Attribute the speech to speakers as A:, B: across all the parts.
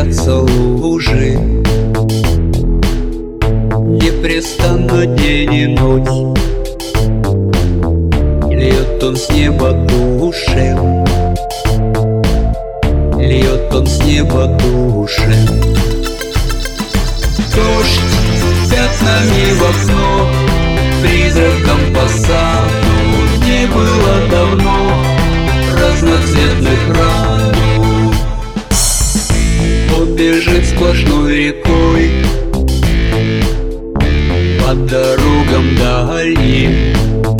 A: струятся лужи, непрестанно день и ночь. Льет он с неба душем, льет он с неба душем. Дождь пятнами в окно, призраком по саду. Не было давно разноцветных радуг. Он бежит сплошной рекой по дорогам дальним,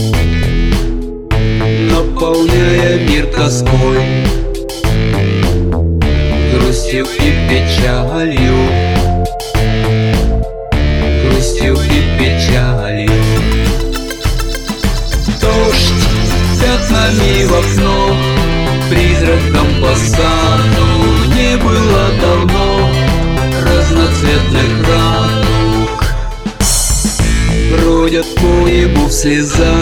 A: наполняя мир тоской, грустью и печалью, грустью и печалью. Дождь пятнами в окно, призраком по саду. Не было давно разноцветных радуг. Бродят по небу в слезах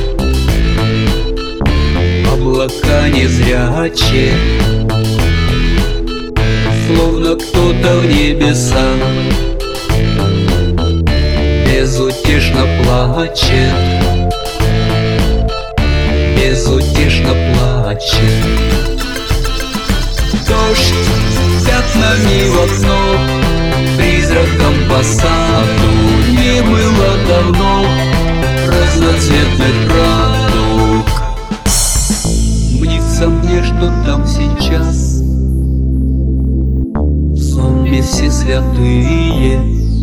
A: облака незрячие, словно кто-то в небесах безутешно плачет, безутешно плачет. Дождь пятнами в окно, призраком по саду. Не было давно разноцветных радуг. Мнится мне, что там сейчас в сонме все святые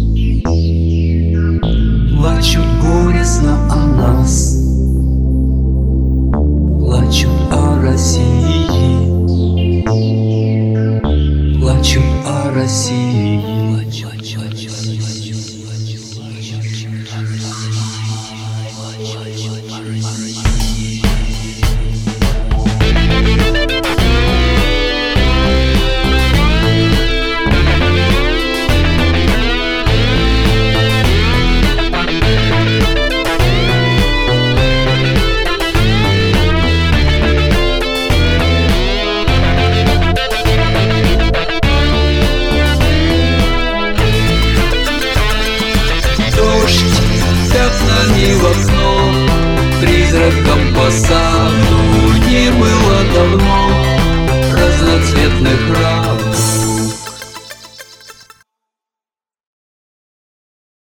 A: плачут горестно о нас, плачут о России, плачут о России. Пятнами в окно, призраком по саду. Не было давно разноцветных радуг.